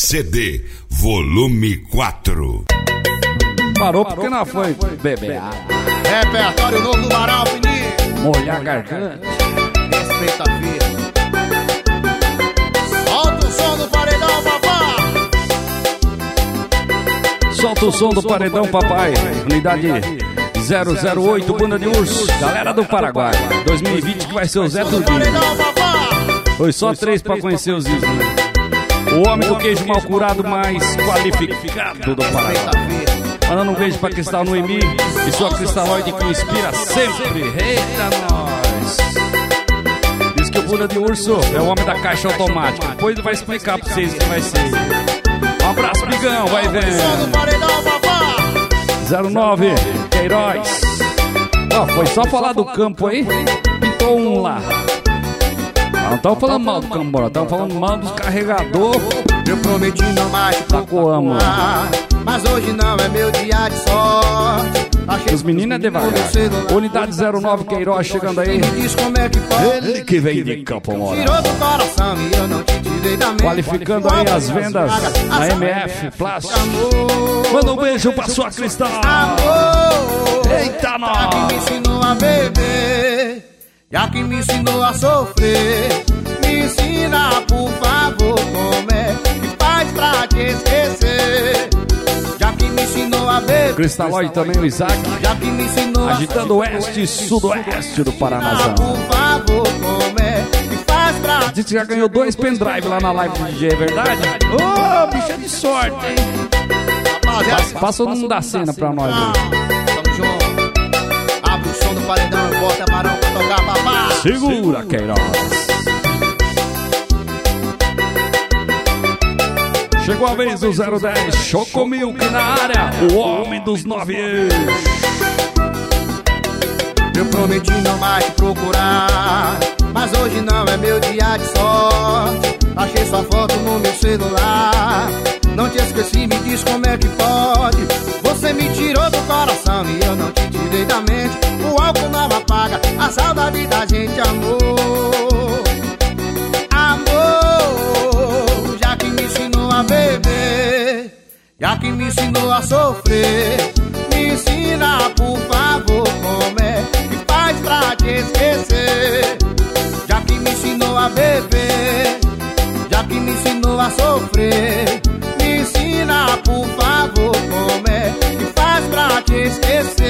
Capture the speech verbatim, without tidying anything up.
C D volume quatro. Parou porque não foi beber. Repertório novo do Varal, menino. Molhar a garganta. Respeita a vida. Solta o som do paredão, papai. Solta o som do paredão, papai. Unidade zero zero oito, Bunda de Urso. Galera do Paraguai. dois mil e vinte que vai ser o Zé Turbino. Foi só três pra conhecer os ídolos, né? O homem do queijo mal curado mais qualificado do Paraguai. Mandando um beijo pra Cristal Noemi e sua cristalóide que inspira sempre. Eita, nós! Diz que o Bunda de Urso é o homem da caixa automática. Depois ele vai explicar pra vocês o que vai ser. Um abraço, Bigão, vai vendo. zero nove, Queiroz. Ó, foi só falar do campo aí. Pintou um lá. Não estão falando mal do campo, estão falando mal dos carregadores. Eu prometi não mais te procurar, mas hoje não é meu dia de sorte. Os meninos é devagar. Unidade zero nove, Queiroz chegando aí. Diz como é que pode. Ele que vem de Campo Mourão. Tirou do coração e eu não te tirei da mente. Qualificando aí as vendas na M F Plástico. Manda um beijo pra sua Cristal. Amor, eita, nós. Já que me ensinou a beber, já que me ensinou a sofrer, me ensina, por favor, como é que faz pra te esquecer. Já que me ensinou a beber, Cristalóide também, o Isaac, já que me ensinou agitando o oeste e sudoeste do Paranazão. Por favor, como é que faz pra... A gente já ganhou dois pendrive lá na live do D J, é verdade? Ô, oh, bicha de sorte, hein? Passa, passa o nome da cena pra nós, hein? Tamo junto. Abre o som do paredão e bota Barão pra tocar, papá. Segura, Queiroz. Chegou a vez do zero dez, Chocomilk na área, o homem dos nove eixos. Eu prometi não mais te procurar, mas hoje não é meu dia de sorte. Achei sua foto no meu celular, não te esqueci, me diz como é que pode. Você me tirou do coração e eu não te tirei da mente. O álcool não apaga a saudade da gente, amor. Amor, já que me ensinou a beber, já que me ensinou a sofrer, me ensina, por favor, como é que faz pra te esquecer. Já que me ensinou a beber, já que me ensinou a sofrer, me ensina, por favor, como é que faz pra te esquecer.